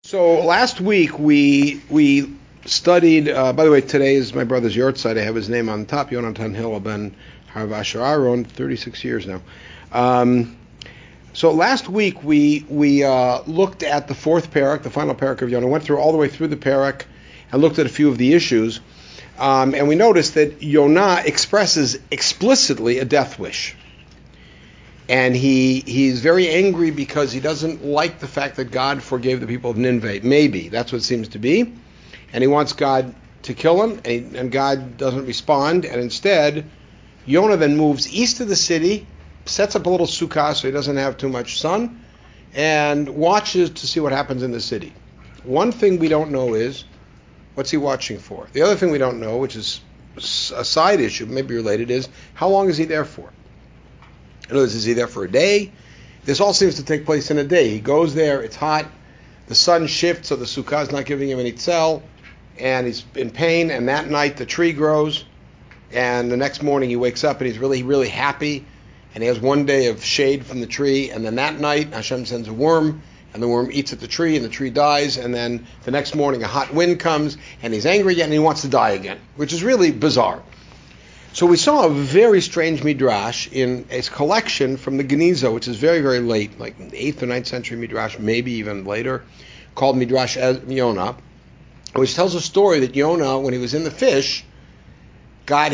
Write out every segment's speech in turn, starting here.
So last week we studied. By the way, today is my brother's yahrzeit. I have his name on the top. Yonatan Hillel ben Harv Asher Aaron, 36 years now. So last week we looked at the fourth parak, the final parak of Yonah. Went through all the way through the parak and looked at a few of the issues. And we noticed that Yonah expresses explicitly a death wish. And he's very angry because he doesn't like the fact that God forgave the people of Nineveh. Maybe. That's what it seems to be. And he wants God to kill him, and God doesn't respond. And instead, Yonah then moves east of the city, sets up a little sukkah so he doesn't have too much sun, and watches to see what happens in the city. One thing we don't know is, what's he watching for? The other thing we don't know, which is a side issue, maybe related, is how long is he there for? In other words, is he there for a day? This all seems to take place in a day. He goes there, it's hot, the sun shifts, so the sukkah is not giving him any tzel, and he's in pain, and that night the tree grows, and the next morning he wakes up and he's really, really happy, and he has one day of shade from the tree, and then that night Hashem sends a worm, and the worm eats at the tree, and the tree dies, and then the next morning a hot wind comes, and he's angry again, and he wants to die again, which is really bizarre. So we saw a very strange midrash in a collection from the Geniza, which is very, very late, like 8th or 9th century midrash, maybe even later, called Midrash Yonah, which tells a story that Yonah, when he was in the fish, got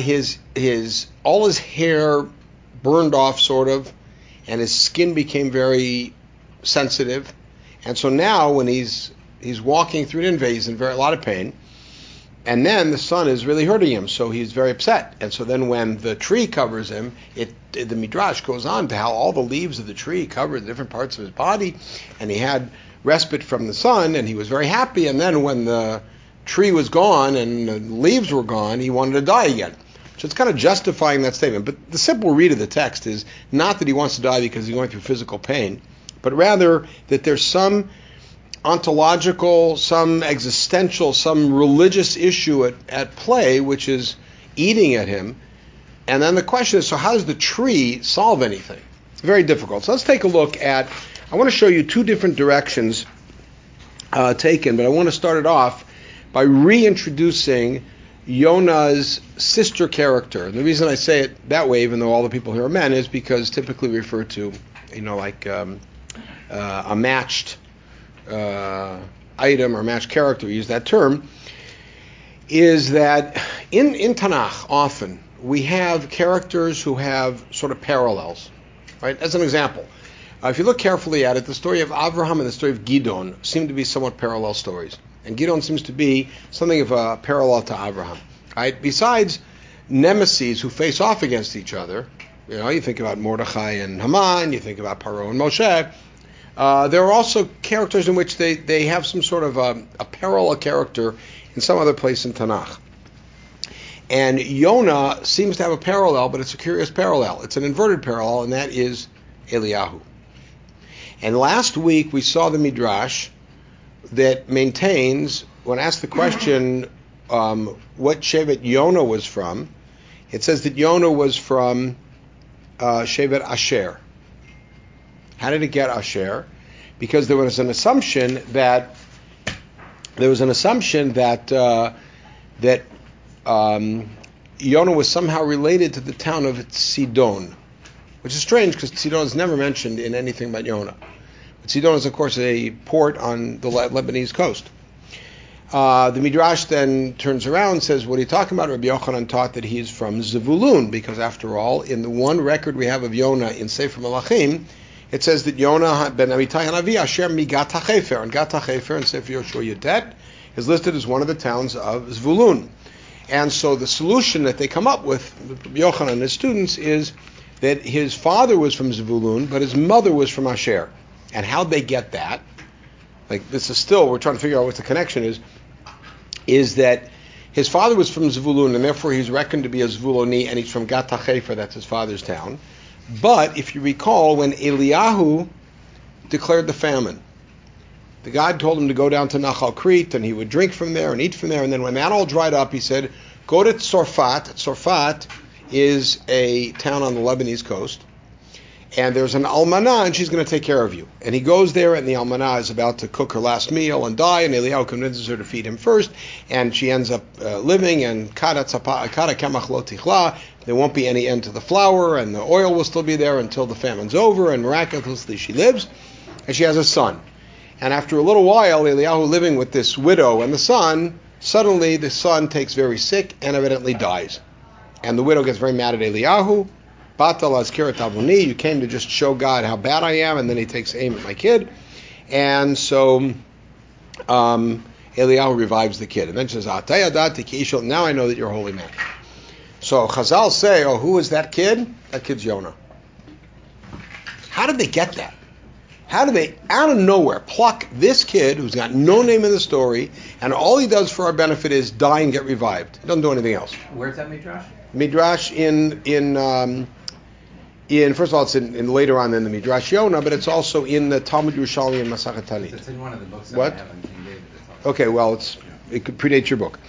all his hair burned off, sort of, and his skin became very sensitive. And so now, when he's walking through Nineveh, he's in a lot of pain. And then the sun is really hurting him, so he's very upset. And so then when the tree covers him, the Midrash goes on to how all the leaves of the tree covered the different parts of his body, and he had respite from the sun, and he was very happy. And then when the tree was gone and the leaves were gone, he wanted to die again. So it's kind of justifying that statement. But the simple read of the text is not that he wants to die because he's going through physical pain, but rather that there's some ontological, some existential, some religious issue at play, which is eating at him. And then the question is, so how does the tree solve anything? It's very difficult. So let's take a look at, I want to show you two different directions taken, but I want to start it off by reintroducing Yonah's sister character. And the reason I say it that way, even though all the people here are men, is because typically we refer to, a matched item or matched character, we use that term, is that in Tanakh often we have characters who have sort of parallels, right? As an example, if you look carefully at it, the story of Avraham and the story of Gidon seem to be somewhat parallel stories. And Gidon seems to be something of a parallel to Avraham, right? Besides nemeses who face off against each other, you think about Mordechai and Haman, you think about Paro and Moshe. There are also characters in which they have some sort of a parallel character in some other place in Tanakh. And Yonah seems to have a parallel, but it's a curious parallel. It's an inverted parallel, and that is Eliyahu. And last week we saw the Midrash that maintains, when asked the question what Shevet Yonah was from, it says that Yonah was from Shevet Asher. How did it get Asher? Because there was an assumption that Yonah was somehow related to the town of Sidon, which is strange because Sidon is never mentioned in anything about Yonah. But Sidon is, of course, a port on the Lebanese coast. The Midrash then turns around and says, what are you talking about? Rabbi Yochanan taught that he is from Zevulun, because after all, in the one record we have of Yonah in Sefer Malachim, it says that Yonah ben Amittai Hanavi Asher mi Gat HaChefer, and Gat HaChefer in Sefer Yoshua Yutet is listed as one of the towns of Zvulun. And so the solution that they come up with Yochanan and his students is that his father was from Zvulun, but his mother was from Asher. And how'd they get that? Like, this is still, we're trying to figure out what the connection is that his father was from Zvulun, and therefore he's reckoned to be a Zvuluni, and he's from Gat HaChefer, that's his father's town. But if you recall, when Eliyahu declared the famine, the God told him to go down to Nachal Crete, and he would drink from there and eat from there. And then when that all dried up, he said, go to Tzorfat. Tzorfat is a town on the Lebanese coast. and there's an almanah, and she's going to take care of you. And he goes there, and the almanah is about to cook her last meal and die, and Eliyahu convinces her to feed him first, and she ends up living, and kada kamach lo tichla, there won't be any end to the flour, and the oil will still be there until the famine's over, and miraculously she lives, and she has a son. And after a little while, Eliyahu living with this widow and the son, suddenly the son takes very sick and evidently dies. And the widow gets very mad at Eliyahu. Batal azkirat avuni, you came to just show God how bad I am, and then he takes aim at my kid. And so Eliyahu revives the kid. And then she says, now I know that you're a holy man. So Chazal say, who is that kid? That kid's Yonah. How did they get that? How do they, out of nowhere, pluck this kid who's got no name in the story, and all he does for our benefit is die and get revived? He doesn't do anything else. Where's that midrash? Midrash in first of all, it's in later on in the Midrash Yonah, but it's also in the Talmud Yerushalmi and Masachet Tanit. It's in one of the books that what? I have on King David. Okay, well, it could predate your book,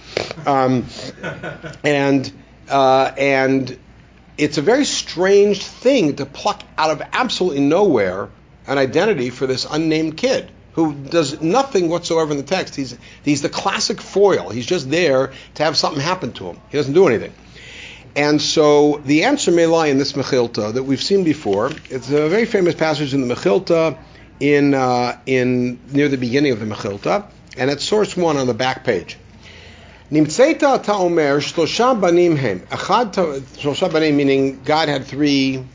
and it's a very strange thing to pluck out of absolutely nowhere an identity for this unnamed kid who does nothing whatsoever in the text. He's the classic foil. He's just there to have something happen to him. He doesn't do anything. And so the answer may lie in this Mechilta that we've seen before. It's a very famous passage in the Mechilta in near the beginning of the Mechilta, and it's source 1 on the back page. Nimtzeita ta omer shlosha banim hem. Echad shlosha banim, meaning God had three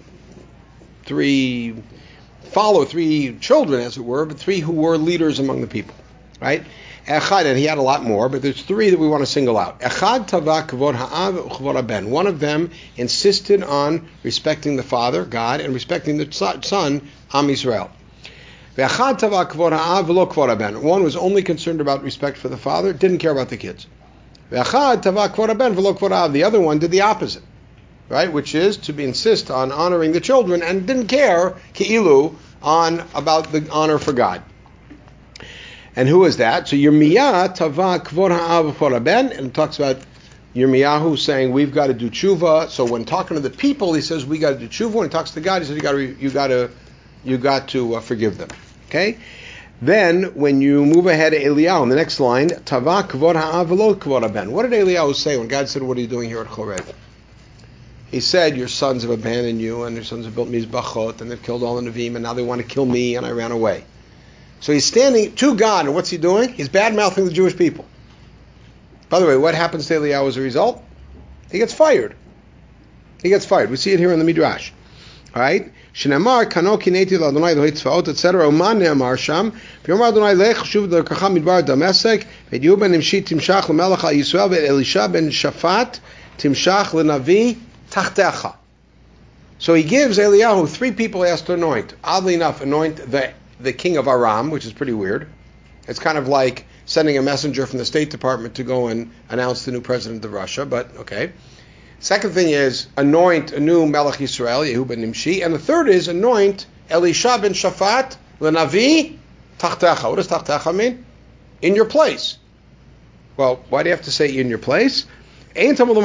children, as it were, but 3 who were leaders among the people, right? Echad, and he had a lot more, but there's 3 that we want to single out. Echad tava kavod ha'av u'kavod ha'ben. One of them insisted on respecting the father, God, and respecting the son, Am Yisrael. Ve'echad tava kavod ha'av v'lo kavod ha'ben. One was only concerned about respect for the father, didn't care about the kids. Ve'echad tava kavod ha'ben v'lo kavod ha'av. The other one did the opposite, right? Which is to insist on honoring the children and didn't care, ki'ilu, about the honor for God. And who is that? So Yirmiyah tava kvod ha'av v'kvod ha'ben, and it talks about Yirmiyahu saying we've got to do tshuva. So when talking to the people, he says we got to do tshuva. When he talks to God, he says you got to forgive them. Okay. Then when you move ahead to Eliyahu, in the next line, tava kvod ha'av v'lo kvod ha'ben. What did Eliyahu say when God said, "What are you doing here at Chorev?" He said, "Your sons have abandoned you, and your sons have built mizbachot, and they've killed all the Nevi'im, and now they want to kill me, and I ran away." So he's standing to God, and what's he doing? He's bad-mouthing the Jewish people. By the way, what happens to Eliyahu as a result? He gets fired. We see it here in the Midrash. All right? Shnamar kano kineti l'Adonai Elohei tzvaot, etc. Uman ne'amar sham. V'yomar Adonai lech shuv d'orkacha midbar Damesek. V'yehu ben Nimshi timshach l'melech al Yisrael. V'Elisha ben Shafat timshach l'navi tachtecha. So he gives Eliyahu 3 people he has to anoint. Oddly enough, anoint the king of Aram, which is pretty weird. It's kind of like sending a messenger from the State Department to go and announce the new president of Russia, but okay. Second thing is anoint a new Melech Yisrael, Yehu ben Nimshi, and the third is anoint Elisha ben Shafat l'navi tachtecha. What does tachtecha mean? In your place. Well, why do you have to say in your place? What did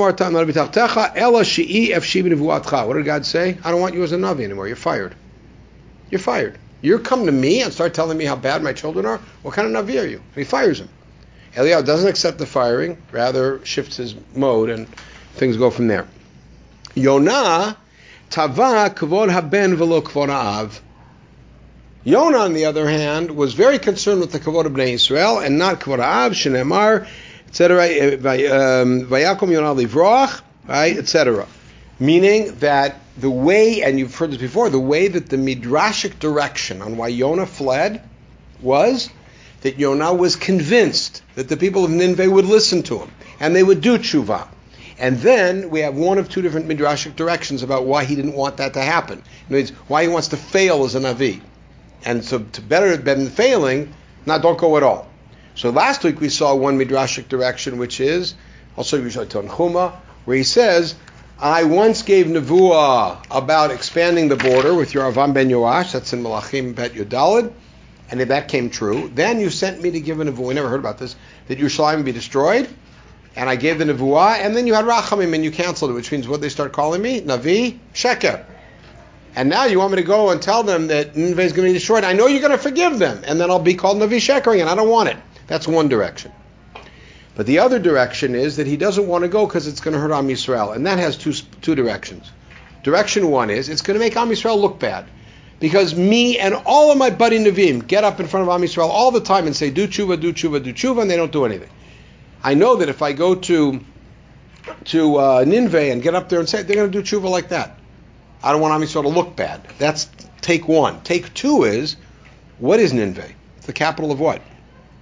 God say? I don't want you as a Navi anymore. You're fired. You come to me and start telling me how bad my children are? What kind of Navi are you? And he fires him. Eliyahu doesn't accept the firing, rather shifts his mode, and things go from there. Yonah tava kvod haben v'lo kvod ha'av. Yonah, on the other hand, was very concerned with the kvod of Bnei Yisrael and not kvod ha'av, shenemar, etc. Vayakom Yonah livroach, right, etc. Meaning that the way, and you've heard this before, the way that the midrashic direction on why Yonah fled was that Yonah was convinced that the people of Nineveh would listen to him and they would do tshuva. And then we have one of 2 different midrashic directions about why he didn't want that to happen. It means why he wants to fail as a Navi. And so to better than failing, don't go at all. So last week we saw one midrashic direction, which is also Yishai Tanchuma, where he says, I once gave nevuah about expanding the border with your Avam ben Yoash, that's in Malachim Bet Yudalid, and if that came true, then you sent me to give a nevuah, we never heard about this, that Yerushalayim be destroyed, and I gave the nevuah, and then you had Rachamim and you canceled it, which means what they start calling me? Navi Sheker. And now you want me to go and tell them that Nineveh is going to be destroyed. I know you're going to forgive them, and then I'll be called Navi Shekering, and I don't want it. That's one direction. But the other direction is that he doesn't want to go because it's going to hurt Am Yisrael, and that has two directions. Direction one is it's going to make Am Yisrael look bad. Because me and all of my buddy Nevi'im get up in front of Am Yisrael all the time and say, do tshuva, do tshuva, do tshuva, and they don't do anything. I know that if I go to Nineveh and get up there and say it, they're going to do tshuva like that. I don't want Am Yisrael to look bad. That's take one. Take two is, what is Nineveh? It's the capital of what?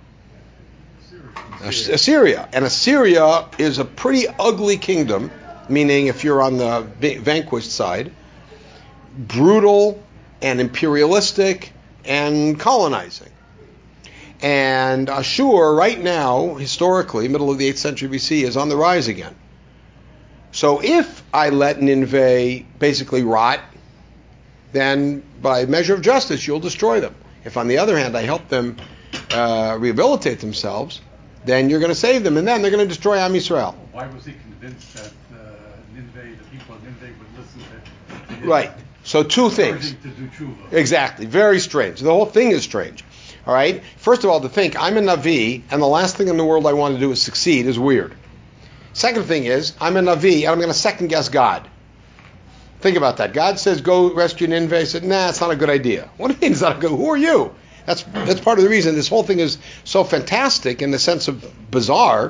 Assyria. And Assyria is a pretty ugly kingdom, meaning if you're on the vanquished side, brutal and imperialistic and colonizing. And Ashur right now, historically, middle of the 8th century BC, is on the rise again. So if I let Nineveh basically rot, then by measure of justice, you'll destroy them. If on the other hand, I help them rehabilitate themselves, then you're going to save them, and then they're going to destroy Am Yisrael. Why was he convinced that Nineveh, the people of Nineveh, would listen to him? Right. So two things. To do tshuva. Exactly. Very strange. The whole thing is strange. All right? First of all, to think I'm a Navi, and the last thing in the world I want to do is succeed is weird. Second thing is, I'm a Navi, and I'm going to second guess God. Think about that. God says, go rescue Nineveh. I said, nah, it's not a good idea. What do you mean it's not a good? Who are you? That's part of the reason this whole thing is so fantastic in the sense of bizarre.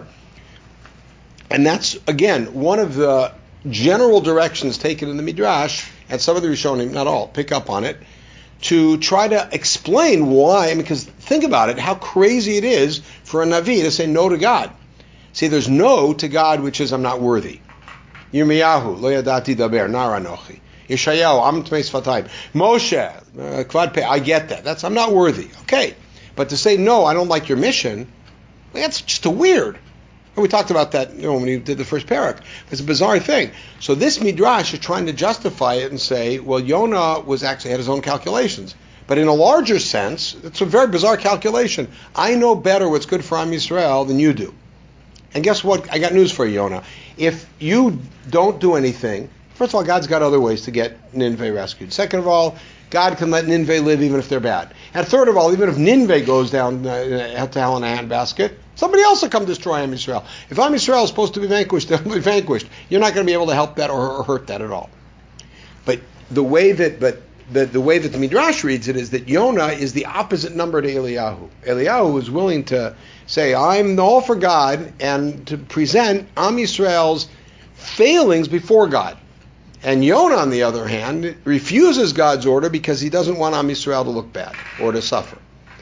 And that's, again, one of the general directions taken in the Midrash, and some of the Rishonim, not all, pick up on it, to try to explain why, because think about it, how crazy it is for a Navi to say no to God. See, there's no to God, which is I'm not worthy. Yirmiyahu, lo yadati daber, nar anochi. Yeshayahu, am tmei sfatayim. Moshe, kvad pei, I get that. I'm not worthy. Okay. But to say, no, I don't like your mission, that's just a weird. And we talked about that when we did the first parak. It's a bizarre thing. So this Midrash is trying to justify it and say, well, Yonah had his own calculations. But in a larger sense, it's a very bizarre calculation. I know better what's good for Am Yisrael than you do. And guess what? I got news for you, Yonah. If you don't do anything, first of all, God's got other ways to get Nineveh rescued. Second of all, God can let Nineveh live even if they're bad. And third of all, even if Nineveh goes down to hell in a handbasket, somebody else will come destroy Am Yisrael. If Am Yisrael is supposed to be vanquished, they'll be vanquished. You're not going to be able to help that or hurt that at all. But the way that the Midrash reads it is that Yonah is the opposite number to Eliyahu. Eliyahu is willing to say, I'm all for God, and to present Am Yisrael's failings before God. And Yonah, on the other hand, refuses God's order because he doesn't want Am Yisrael to look bad or to suffer.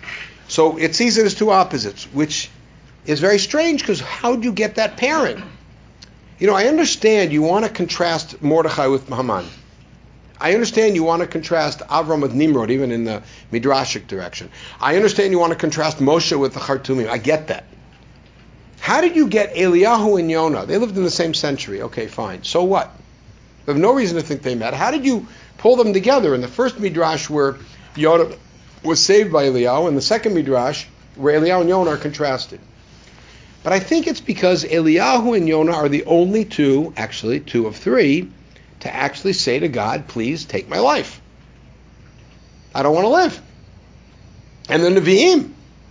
So it sees it as two opposites, which is very strange because how do you get that pairing? I understand you want to contrast Mordechai with Haman. I understand you want to contrast Avram with Nimrod, even in the Midrashic direction. I understand you want to contrast Moshe with the Khartoumim. I get that. How did you get Eliyahu and Yonah? They lived in the same century. Okay, fine. So what? We have no reason to think they met. How did you pull them together in the first Midrash where Yonah was saved by Eliyahu, and the second Midrash where Eliyahu and Yonah are contrasted? But I think it's because Eliyahu and Yonah are the only two of three, to actually say to God, please take my life. I don't want to live. And the Nevi'im.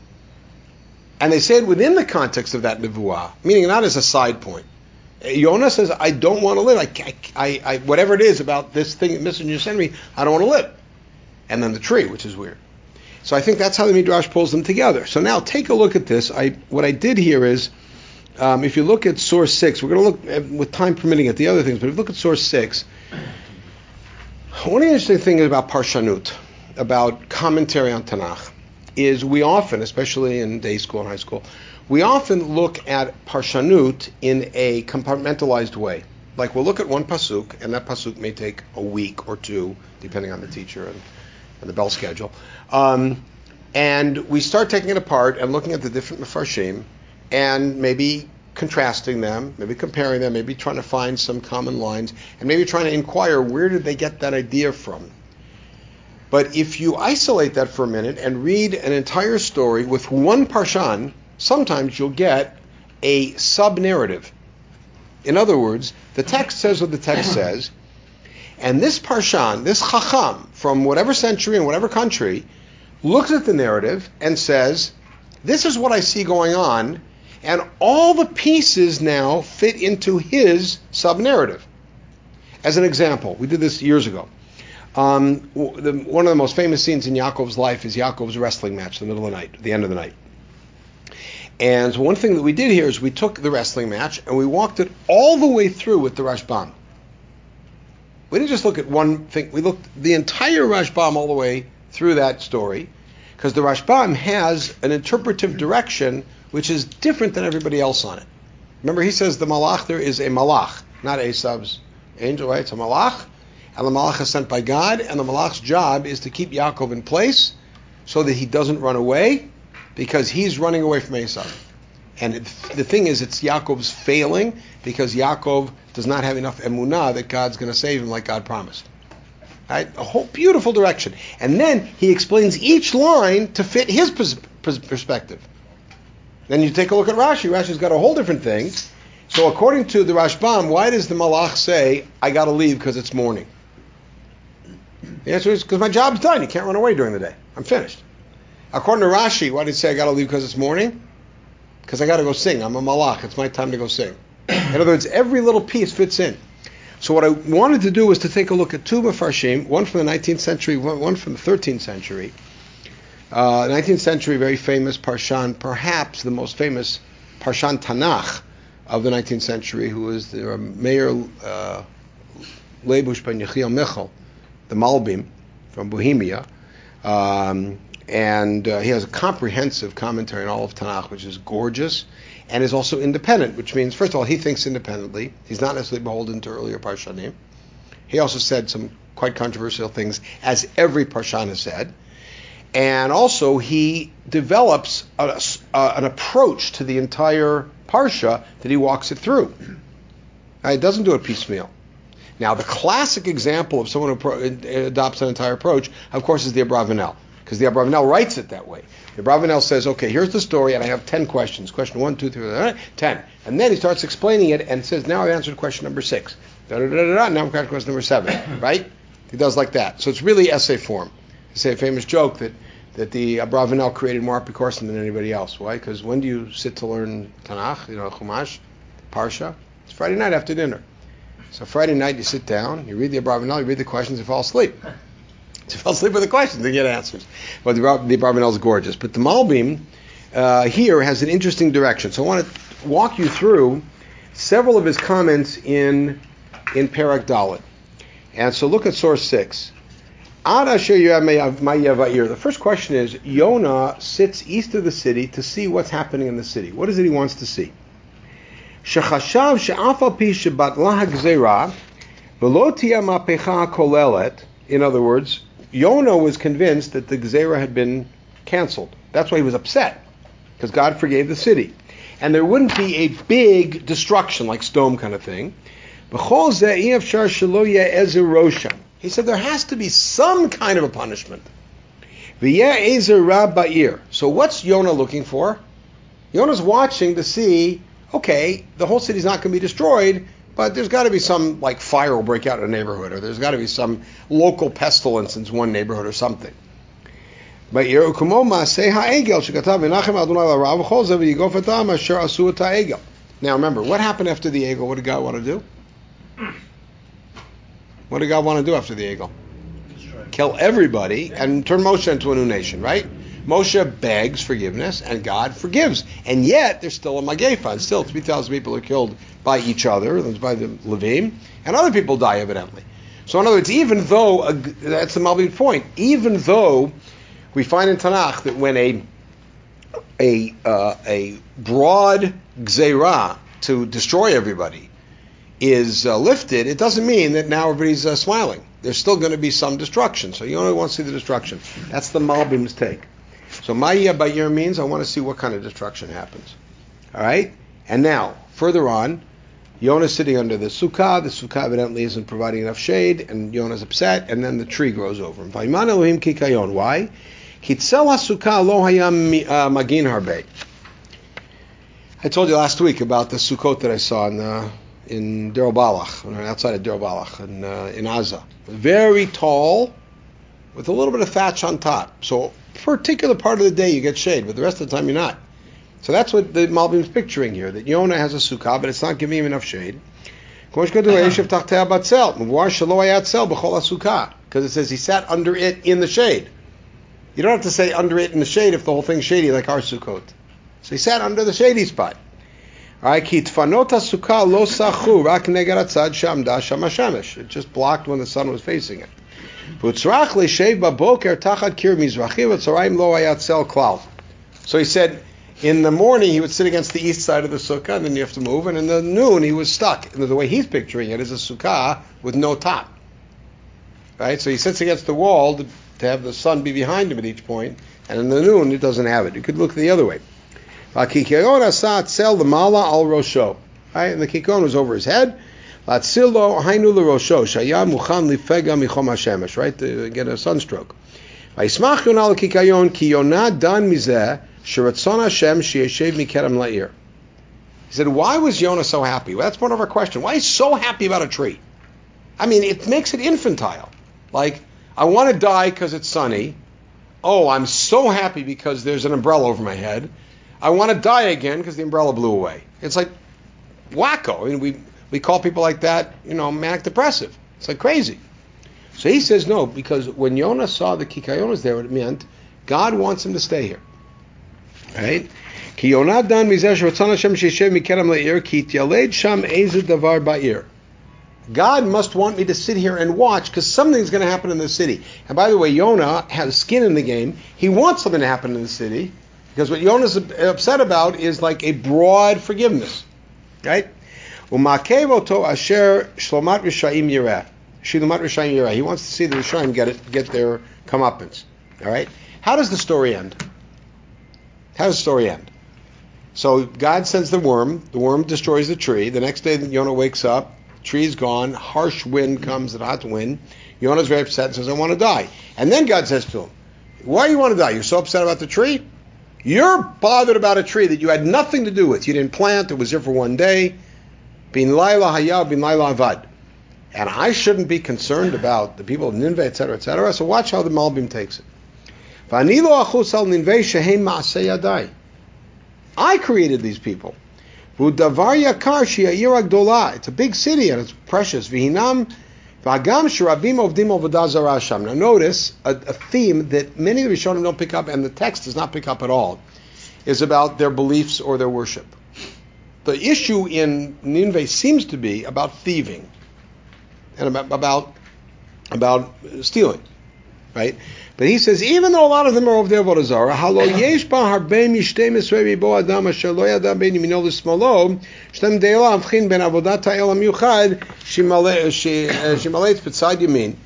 And they say it within the context of that Nevuah, meaning not as a side point. Yonah says, I don't want to live. I whatever it is about this thing that messenger sent me, I don't want to live. And then the tree, which is weird. So I think that's how the Midrash pulls them together. So now take a look at this. What I did here is, if you look at source 6, we're going to look, with time permitting, at the other things, but if you look at source 6, one of the interesting things about Parshanut, about commentary on Tanakh, is we often, especially in day school and high school, we often look at Parshanut in a compartmentalized way. Like we'll look at one pasuk, and that pasuk may take a week or two, depending on the teacher and the bell schedule. And we start taking it apart and looking at the different Mefarshim, and maybe contrasting them, maybe comparing them, maybe trying to find some common lines, and maybe trying to inquire where did they get that idea from. But if you isolate that for a minute and read an entire story with one parshan, sometimes you'll get a sub-narrative. In other words, the text says what the text says, And this Parshan, this Chacham, from whatever century and whatever country, looks at the narrative and says, this is what I see going on, and all the pieces now fit into his sub-narrative. As an example, we did this years ago. One of the most famous scenes in Yaakov's life is Yaakov's wrestling match in the middle of the night, the end of the night. And so one thing that we did here is we took the wrestling match and we walked it all the way through with the Rashbam. We didn't just look at one thing. We looked the entire Rashbam all the way through that story, because the Rashbam has an interpretive direction which is different than everybody else on it. Remember, he says the malach there is a malach, not Esav's angel, right? It's a malach, and the malach is sent by God, and the malach's job is to keep Yaakov in place so that he doesn't run away, because he's running away from Esav. And the thing is, it's Yaakov's failing, because Yaakov does not have enough emunah that God's going to save him like God promised. Right? A whole beautiful direction. And then he explains each line to fit his perspective. Then you take a look at Rashi. Rashi's got a whole different thing. So according to the Rashbam, why does the malach say, I got to leave because it's morning? The answer is, because my job's done. You can't run away during the day. I'm finished. According to Rashi, why did he say I got to leave because it's morning? Because I got to go sing. I'm a malach. It's my time to go sing. In other words, every little piece fits in. So what I wanted to do was to take a look at two Mefarshim, one from the 19th century, one from the 13th century. 19th century, very famous Parshan, perhaps the most famous Parshan Tanakh of the 19th century, who was the Meir Leibush ben Yechiel Michal, the Malbim from Bohemia. And he has a comprehensive commentary on all of Tanakh, which is gorgeous, and is also independent, which means, first of all, he thinks independently. He's not necessarily beholden to earlier Parshanim. He also said some quite controversial things, as every Parshan has said. And also, he develops an approach to the entire Parsha that he walks it through. He doesn't do it piecemeal. Now, the classic example of someone who adopts an entire approach, of course, is the Abravanel, because the Abravanel writes it that way. The Abravanel says, okay, here's the story, and I have 10 questions. Question 1, 2, 3, 10. And then he starts explaining it and says, now I've answered question number 6. Now I'm question number 7, right? He does like that. So it's really essay form. They say a famous joke that the Abravanel created more Apikorsim than anybody else. Why? Because when do you sit to learn Tanakh, Chumash, Parsha? It's Friday night after dinner. So Friday night you sit down, you read the Abravanel, you read the questions, you fall asleep. You fall asleep with the questions, you get answers. But the Abravanel is gorgeous. But the Malbim here has an interesting direction. So I want to walk you through several of his comments in Perek Dalet. And so look at source 6. The first question is, Yonah sits east of the city to see what's happening in the city. What is it he wants to see? In other words, Yonah was convinced that the Gzera had been canceled. That's why he was upset, because God forgave the city. And there wouldn't be a big destruction, like Sodom kind of thing. He said there has to be some kind of a punishment. So what's Yonah looking for? Yonah's watching to see, okay, the whole city's not going to be destroyed, but there's got to be some, like, fire will break out in a neighborhood, or there's got to be some local pestilence in one neighborhood or something. Now remember, what happened after the Egel? What did God want to do? What did God want to do after the Egel? Kill everybody and turn Moshe into a new nation, right? Moshe begs forgiveness, and God forgives. And yet, there's still a Magefa, and still 3,000 people are killed by each other, by the Levim, and other people die, evidently. So in other words, even though, that's the Malbim point, even though we find in Tanakh that when a broad Gzeirah to destroy everybody is lifted, it doesn't mean that now everybody's smiling. There's still going to be some destruction. So you only want to see the destruction. That's the Malbim's take. So Ma'iyah Bayir means I want to see what kind of destruction happens. All right? And now, further on, Yonah's sitting under the sukkah. The sukkah evidently isn't providing enough shade, and Yonah's upset, and then the tree grows over him. Vayman Elohim kikayon. Why? Kitzel hasukkah lo hayam magin harbe. I told you last week about the sukkot that I saw in the in Deir Balach, outside of Deir Balach, in Gaza. Very tall, with a little bit of thatch on top. So, a particular part of the day you get shade, but the rest of the time you're not. So that's what the Malbim is picturing here, that Yonah has a sukkah, but it's not giving him enough shade. Because it says he sat under it in the shade. You don't have to say under it in the shade if the whole thing's shady, like our sukkot. So he sat under the shady spot. Alright, it just blocked when the sun was facing it. So he said, in the morning he would sit against the east side of the sukkah, and then you have to move, and in the noon he was stuck. And the way he's picturing it is a sukkah with no top. Right? So he sits against the wall to have the sun be behind him at each point, and in the noon it doesn't have it. You could look the other way. Right? And the kikon was over his head. Right? To get a sunstroke. He said, why was Yonah so happy? Well, that's one of our questions. Why is he so happy about a tree? I mean, it makes it infantile. Like, I want to die because it's sunny. Oh, I'm so happy because there's an umbrella over my head. I want to die again because the umbrella blew away. It's like wacko. I mean, we call people like that, manic depressive. It's like crazy. So he says no, because when Yonah saw the kikayonas there, it meant God wants him to stay here. Right? God must want me to sit here and watch because something's going to happen in the city. And by the way, Yonah has skin in the game. He wants something to happen in the city because what Yonah's upset about is like a broad forgiveness. Right? He wants to see the Rishayim get their comeuppance. All right? How does the story end? So God sends the worm destroys the tree. The next day Yonah wakes up, tree's gone, harsh wind comes, a hot wind. Yonah's very upset and says, I want to die. And then God says to him, why do you want to die? You're so upset about the tree? You're bothered about a tree that you had nothing to do with. You didn't plant, it was here for one day. Bin Laila Hayah, Bin Laila Avad. And I shouldn't be concerned about the people of Nineveh, etc., etc. So watch how the Malbim takes it. I created these people. It's a big city and it's precious. Now notice a theme that many of the Rishonim don't pick up, and the text does not pick up at all, is about their beliefs or their worship. The issue in Nineveh seems to be about thieving and about stealing, right? But he says, even though a lot of them are of their avodah zarah, halo yesh ba harbe mishtei misrei bo adam asher lo yada ben yamino l'smalo, shtem deila avchin ben avodat ha'el hamiuchad shimaleit b'tzad yamin.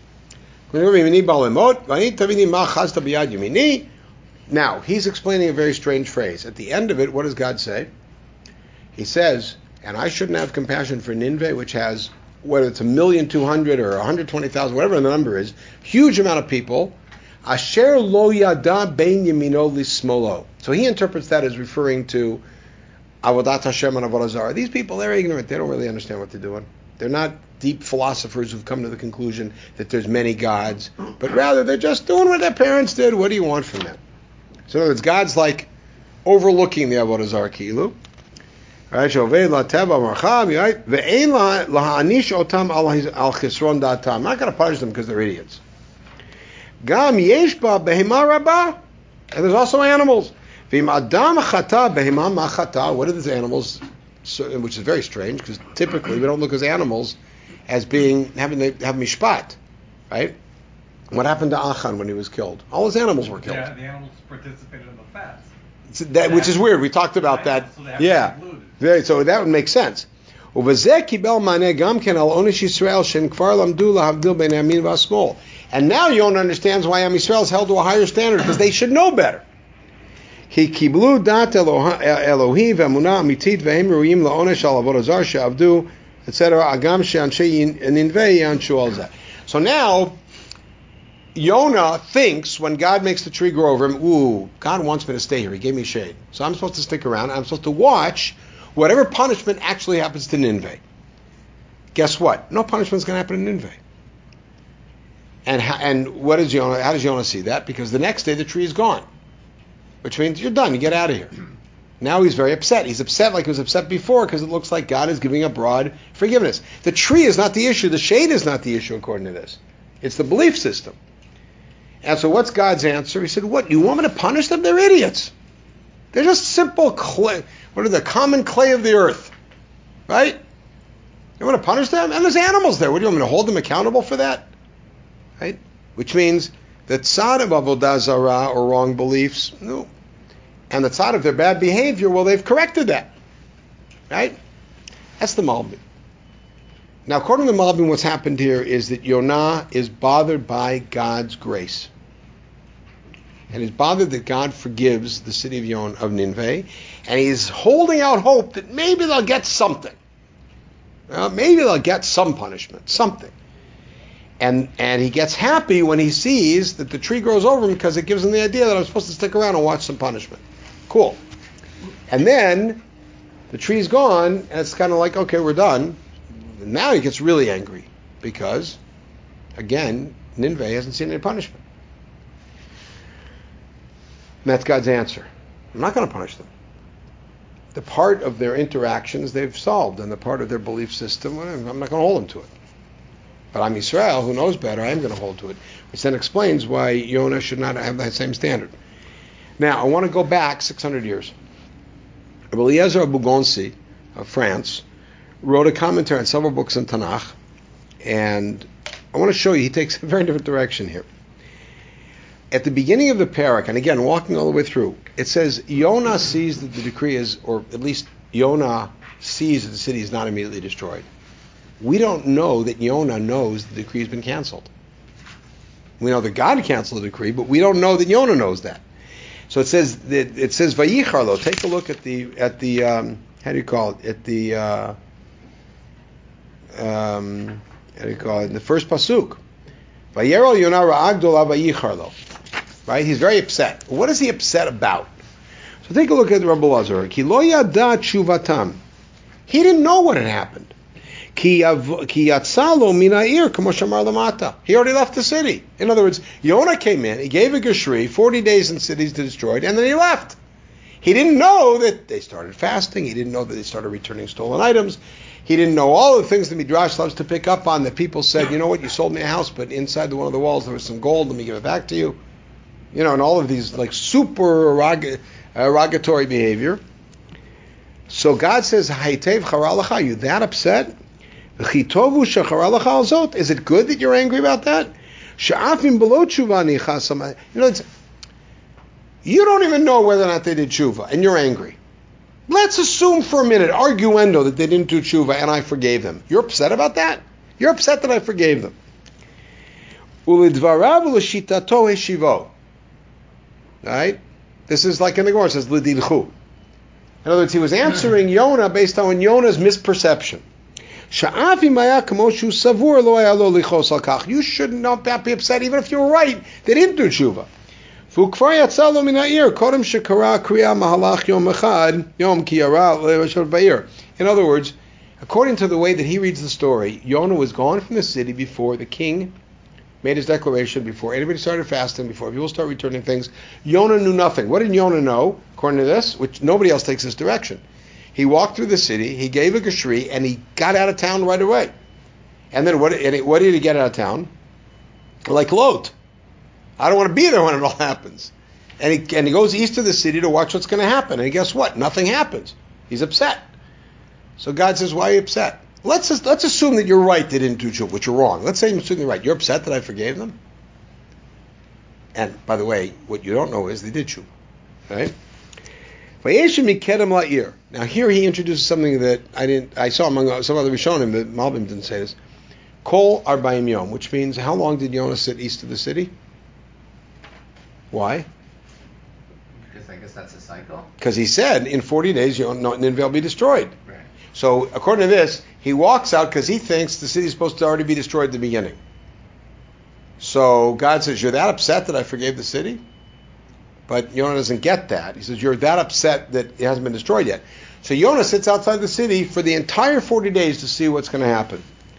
Now, he's explaining a very strange phrase. At the end of it, what does God say? He says, and I shouldn't have compassion for Nineveh, which has, whether it's 1,200,000 or 120,000, whatever the number is, huge amount of people. Asher lo yada ben yamino l'smolo. So he interprets that as referring to avodat Hashem and avodah zarah. These people, they're ignorant. They don't really understand what they're doing. They're not deep philosophers who've come to the conclusion that there's many gods, but rather they're just doing what their parents did. What do you want from them? So in other words, God's like overlooking the avodah zarah kilu. Right? I'm not going to punish them because they're idiots. And there's also animals. What are these animals? Which is very strange because typically we don't look at animals as having mishpat, right? What happened to Achan when he was killed? All his animals were killed. Yeah, the animals participated in the fast. Which is weird. We talked about that. So So that would make sense. And now Yonah understands why Am Yisrael is held to a higher standard, because they should know better. So now Yonah thinks when God makes the tree grow over him, ooh, God wants me to stay here. He gave me shade. So I'm supposed to stick around. I'm supposed to watch whatever punishment actually happens to Nineveh. guess what? No punishment's going to happen in Nineveh. And what is Jonah? How does Jonah see that? Because the next day the tree is gone, which means you're done. You get out of here. Now he's very upset. He's upset like he was upset before because it looks like God is giving a broad forgiveness. The tree is not the issue. The shade is not the issue according to this. It's the belief system. And so what's God's answer? He said, what, you want me to punish them? They're idiots. They're just simple clay. What are the common clay of the earth? Right? You want to punish them? And there's animals there. What do you want me to hold them accountable for that? Right? Which means the tzad of avodah zarah or wrong beliefs, no. And the tzad of their bad behavior, well, they've corrected that. Right? That's the Malbim. Now, according to the Malbim, what's happened here is that Yonah is bothered by God's grace. And he's bothered that God forgives the city of Nineveh. And he's holding out hope that maybe they'll get something. Maybe they'll get some punishment, something. And he gets happy when he sees that the tree grows over him because it gives him the idea that I'm supposed to stick around and watch some punishment. Cool. And then the tree's gone, and it's kind of like, okay, we're done. And now he gets really angry because, again, Nineveh hasn't seen any punishment. And that's God's answer. I'm not going to punish them. The part of their interactions they've solved, and the part of their belief system, I'm not going to hold them to it. But I'm Israel, who knows better, I am going to hold to it. Which then explains why Yonah should not have that same standard. Now, I want to go back 600 years. Eliezer Bougonsi of France wrote a commentary on several books in Tanakh, and I want to show you, he takes a very different direction here. At the beginning of the parak, and again, walking all the way through, it says Yonah sees that the decree is, or at least Yonah sees that the city is not immediately destroyed. We don't know that Yonah knows the decree has been canceled. We know that God canceled the decree, but we don't know that Yonah knows that. So it says Vayicharlo. Take a look at the how do you call it? At the how do you call it? In the first pasuk. Vayero Yonah ra'agdola vayicharlo. Right? He's very upset. What is he upset about? So take a look at Rabbi Lazar. Ki lo yada tshuvatam. He didn't know what had happened. Ki yatzalo min ha'ir kamo shamar lamata. He already left the city. In other words, Yonah came in, he gave a geshri, 40 days in cities to destroy it, and then he left. He didn't know that they started fasting. He didn't know that they started returning stolen items. He didn't know all the things the Midrash loves to pick up on, that people said, you know what, you sold me a house, but inside one of the walls there was some gold, let me give it back to you. You know, and all of these like super erogatory behavior. So God says, Haytev charalacha, you that upset? Is it good that you're angry about that? You don't even know whether or not they did tshuva, and you're angry. Let's assume for a minute, arguendo, that they didn't do tshuva, and I forgave them. You're upset about that? You're upset that I forgave them. Right? This is like in the Gemara, it says, L'dilchu. In other words, he was answering Yonah based on Yonah's misperception. You should not be upset even if you were right. They didn't do tshuva. In other words, according to the way that he reads the story, Yonah was gone from the city before the king made his declaration, before anybody started fasting, before people started returning things. Yonah knew nothing. What did Yonah know, according to this? Which nobody else takes this direction. He walked through the city, he gave a geshri, and he got out of town right away. And then what did he get out of town? Like Lot. I don't want to be there when it all happens. And he goes east of the city to watch what's going to happen. And guess what? Nothing happens. He's upset. So God says, why are you upset? Let's assume that you're right, they didn't do tshuva, which you're wrong. Let's say you're absolutely right. You're upset that I forgave them? And by the way, what you don't know is they did tshuva. Right? Now here he introduces something that I saw among some other Rishonim, but Malbim didn't say this. Kol Arba'im Yom, which means how long did Yonah sit east of the city? Why? Because I guess that's a cycle. Because he said in 40 days Nineveh will be destroyed. Right. So according to this, he walks out because he thinks the city's supposed to already be destroyed at the beginning. So God says, you're that upset that I forgave the city? But Yonah doesn't get that. He says, you're that upset that it hasn't been destroyed yet. So Yonah sits outside the city for the entire 40 days to see what's going to happen.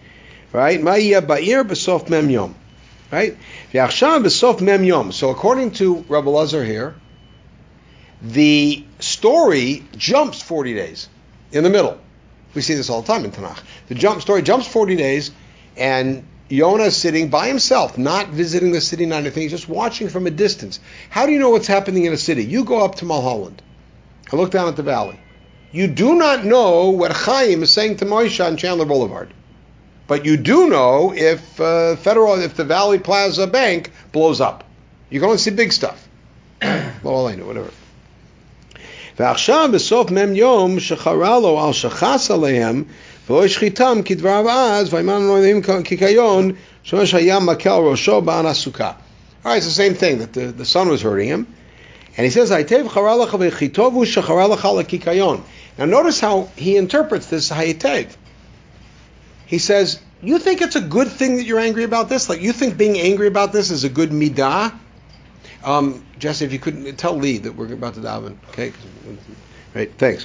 Right? Ma'iyah ba'ir b'sof mem yom. Right? V'achshav b'sof mem yom. So according to Rabbi Lazar here, the story jumps 40 days in the middle. We see this all the time in Tanakh. The story jumps 40 days, and Yonah is sitting by himself, not visiting the city, not anything. He's just watching from a distance. How do you know what's happening in a city? You go up to Mulholland and look down at the valley. You do not know what Chaim is saying to Moshe on Chandler Boulevard. But you do know if the Valley Plaza Bank blows up. You can only see big stuff. Well, I know, whatever. ועכשיו בסוף מם יום שחרה לו על שחס עליהם ולא השחיתם כדבריו אז ויאמר אלוהים כקיון שמש היה מכה על ראשו בען הסוכה. All right, it's the same thing, that the sun was hurting him. And he says, היטב חרה לך וכיתובו שחרה לך לכקיון. Now notice how he interprets this היטב. He says, you think it's a good thing that you're angry about this? Like, you think being angry about this is a good midah? Jesse, if you couldn't tell Lee that we're about to daven, okay? Right, thanks.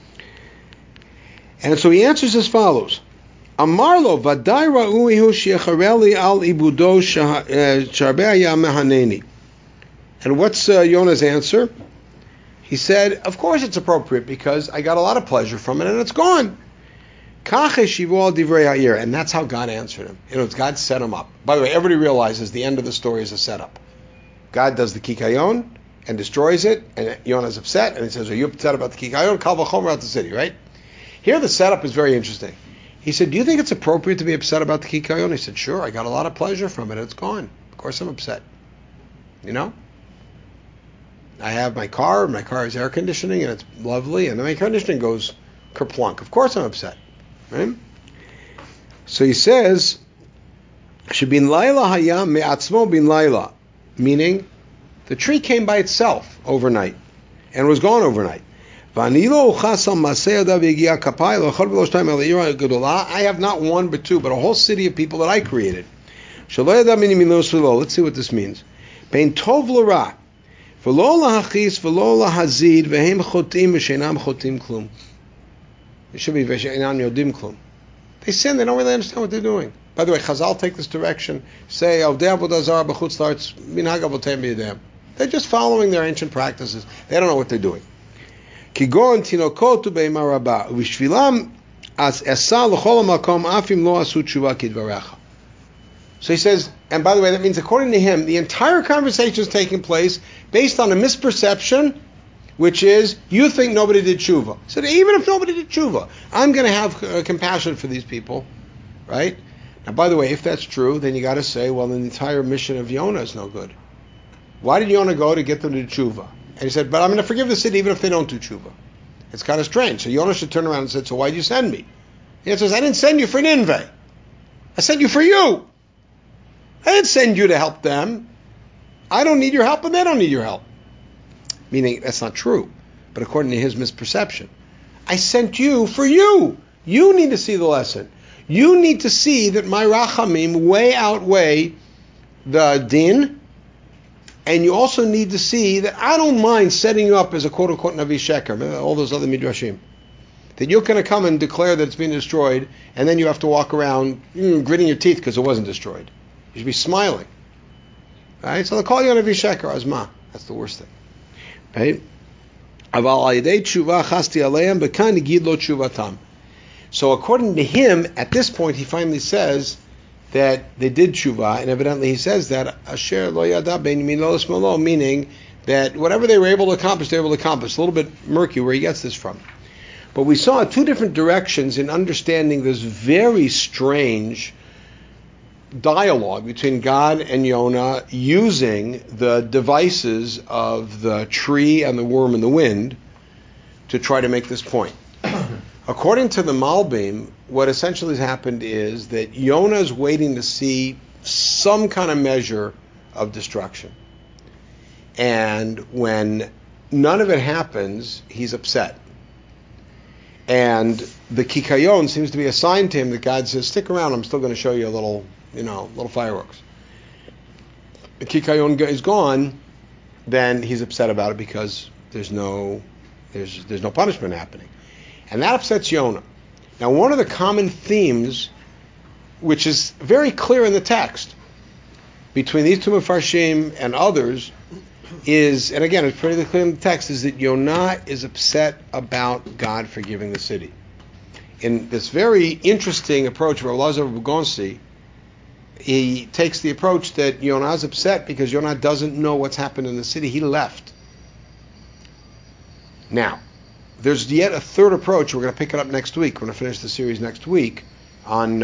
And so he answers as follows: Amarlo vaday ra'uihu sheyachareli al ibudo sharbeh mehaneni. And what's Yonah's answer? He said, of course it's appropriate because I got a lot of pleasure from it and it's gone. And that's how God answered him. God set him up. By the way, everybody realizes the end of the story is a setup. God does the kikayon and destroys it, and Yonah's upset, and he says, are you upset about the kikayon? Kal v'chomer out the city, right? Here the setup is very interesting. He said, do you think it's appropriate to be upset about the kikayon? He said, sure, I got a lot of pleasure from it, and it's gone. Of course I'm upset. I have my car has air conditioning, and it's lovely, and then my air conditioning goes kerplunk. Of course I'm upset. Right? So he says, Shebin Laila Hayam Me'atzmo Bin Laila, meaning the tree came by itself overnight and was gone overnight. I have not one but two, but a whole city of people that I created. Let's see what this means. It should be they sin, they don't really understand what they're doing. By the way, Chazal take this direction, say, they're just following their ancient practices. They don't know what they're doing. So he says, and by the way, that means according to him, the entire conversation is taking place based on a misperception, which is, you think nobody did tshuva. So even if nobody did tshuva, I'm going to have compassion for these people, right? Now, by the way, if that's true, then you got to say, well, the entire mission of Yonah is no good. Why did Yonah go to get them to do tshuva? And he said, but I'm going to forgive the city even if they don't do tshuva. It's kind of strange. So Yonah should turn around and say, so why did you send me? He says, I didn't send you for Nineveh. I sent you for you. I didn't send you to help them. I don't need your help and they don't need your help. Meaning, that's not true. But according to his misperception, I sent you for you. You need to see the lesson. You need to see that my rachamim way outweigh the din, and you also need to see that I don't mind setting you up as a quote-unquote Navi Sheker, all those other midrashim. That you're going to come and declare that it's been destroyed, and then you have to walk around gritting your teeth because it wasn't destroyed. You should be smiling. Right? So they'll call you a Navi Sheker, Azma. That's the worst thing. Right? So according to him, at this point, he finally says that they did tshuva, and evidently he says that asher lo yada ben yamin lo l'shmalo, meaning that whatever they were able to accomplish, they were able to accomplish. A little bit murky where he gets this from. But we saw two different directions in understanding this very strange dialogue between God and Yonah using the devices of the tree and the worm and the wind to try to make this point. According to the Malbim, what essentially has happened is that Yonah is waiting to see some kind of measure of destruction. And when none of it happens, he's upset. And the kikayon seems to be a sign to him that God says, stick around, I'm still going to show you a little fireworks. The kikayon is gone, then he's upset about it because there's no punishment happening. And that upsets Yonah. Now, one of the common themes which is very clear in the text, between these two Mefarshim and others, is, and again, it's pretty clear in the text, is that Yonah is upset about God forgiving the city. In this very interesting approach of Elazar Bugonsi, he takes the approach that Yonah is upset because Yonah doesn't know what's happened in the city. He left. Now, there's yet a third approach. We're going to pick it up next week. We're going to finish the series next week on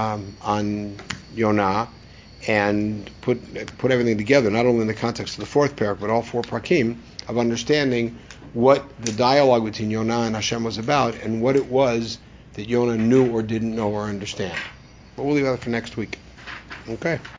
Yonah and put everything together, not only in the context of the fourth parak, but all four parakim, of understanding what the dialogue between Yonah and Hashem was about and what it was that Yonah knew or didn't know or understand. But we'll leave that for next week. Okay.